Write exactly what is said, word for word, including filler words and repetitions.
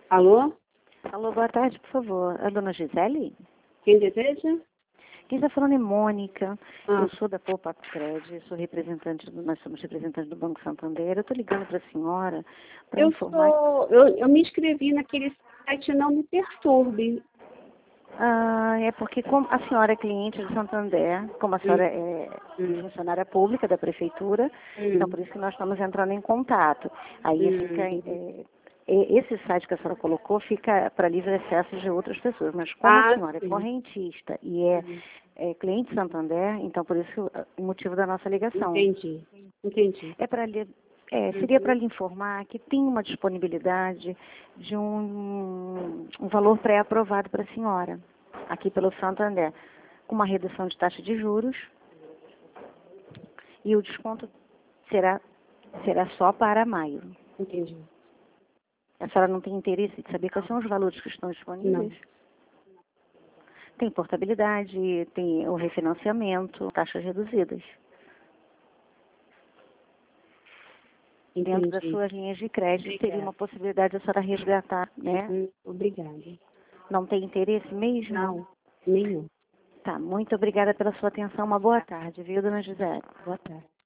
Alô? Alô, boa tarde, por favor. A dona Gisele? Quem deseja? Quem está falando é Mônica. Ah. Eu sou da Poupa Cred, sou representante, do, nós somos representantes do Banco Santander. Eu estou ligando para a senhora para Eu informar... sou... Eu, eu me inscrevi naquele site Não Me Perturbe. Ah, é porque como a senhora é cliente do Santander, como a senhora é Hum. funcionária pública da prefeitura, Hum. então por isso que nós estamos entrando em contato. Aí Hum. fica... É, esse site que a senhora colocou fica para livre acesso de outras pessoas, mas como Ah, a senhora sim. é correntista e é, Hum. é cliente Santander, então por isso o motivo da nossa ligação. Entendi. Entendi. É para lhe, é, seria para lhe informar que tem uma disponibilidade de um, um valor pré-aprovado para a senhora, aqui pelo Santander, com uma redução de taxa de juros, e o desconto será, será só para maio. Entendi. A senhora não tem interesse de saber quais são os valores que estão disponíveis? Não. Tem portabilidade, tem o refinanciamento, taxas reduzidas. Entendi. Dentro das suas linhas de crédito, Obrigada. teria uma possibilidade de a senhora resgatar, né? Hum, Obrigada. Não tem interesse mesmo? Não, nenhum. Tá, muito obrigada pela sua atenção. Uma boa tarde, viu, dona Gisele? Boa tarde.